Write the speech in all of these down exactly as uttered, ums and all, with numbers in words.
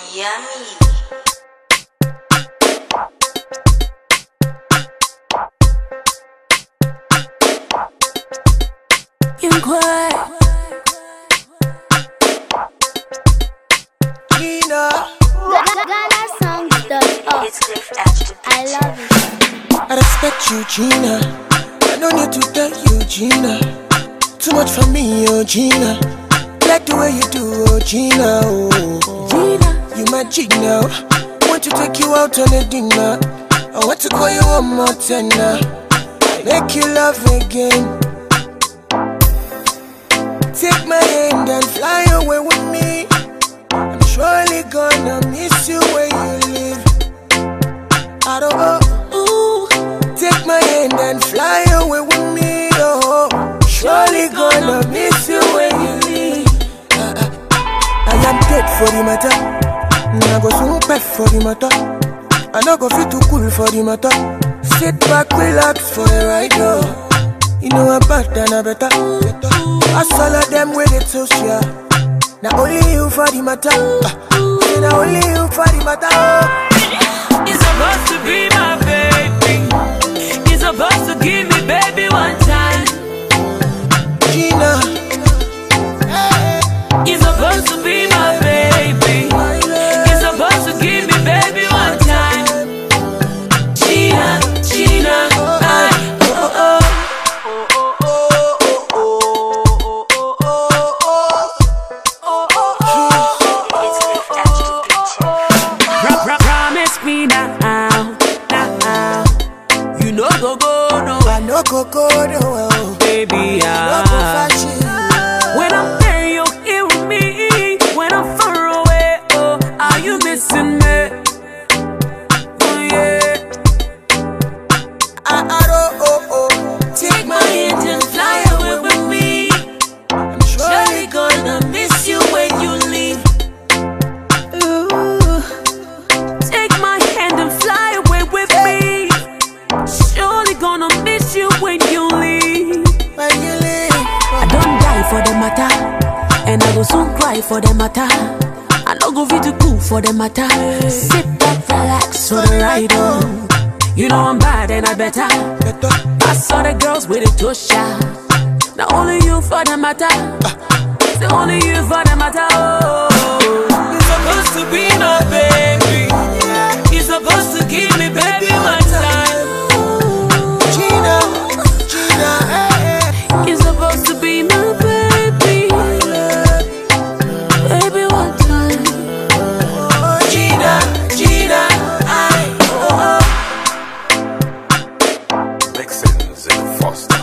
Yummy. Young Quay. Gina. Ghana songs dot org. I love it. I respect you, Gina. I don't need to tell you, Gina. Too much for me, oh Gina. Like the way you do, oh Gina. Oh, Gina, you my Gina. Want to take you out on a dinner. I want to call you one more tenner. Make you love again. Take my hand and fly away with me. I'm surely gonna miss you where you live. I don't know. Ooh. Take my hand and fly away with me. Oh, surely gonna miss you where you live. Uh, uh. I am dead for the matter. I go soon pet for the matter. I no go feel too cool for the matter. Sit back, relax for a ride. Oh. You know I'm bad and I better. I saw all of them with it so sure. Now only you for the matter. uh, Now only you for the matter. it's supposed to be my baby. It's supposed to give me baby one time. Gina. It's supposed to be my baby. It's supposed to give me baby one time. Gina, Gina, I, oh, oh. Promise me now, now. You know go go no, I no go go no, baby. no go fashion. When I'm there, you're here with me. When I'm far away, oh, are you missing me? Oh yeah. I, I don't, oh, oh. Take my hand and fly away with me. I'm surely Surely gonna miss you when you leave. Ooh. Take my hand and fly away with me. Surely gonna miss you when you leave. When you leave. I don't die for the matter, and I go soon cry for the matter. I no go fit to cool for the matter. Sit back, relax for the ride on. You know I'm bad and I better. Better. I saw the girls with the toe shot. Now only you for the matter. It's only you for the matter. Oh, you're supposed to be my baby. You're supposed to give me baby one time. Gina. Gina. eh, You're supposed to be my baby. Baby one time. Oh, Gina. Gina. I. Oh, oh. Mixins and Foster.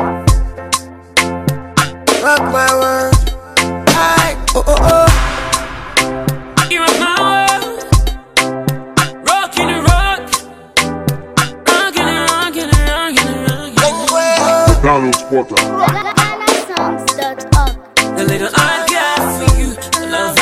Rock my world. I. Oh, oh, oh. You are my world. Rockin' and rock. Rockin' and rockin' and rockin' and rockin'. Carlos Porter. Ghana songs dot org. The little I got for you, the love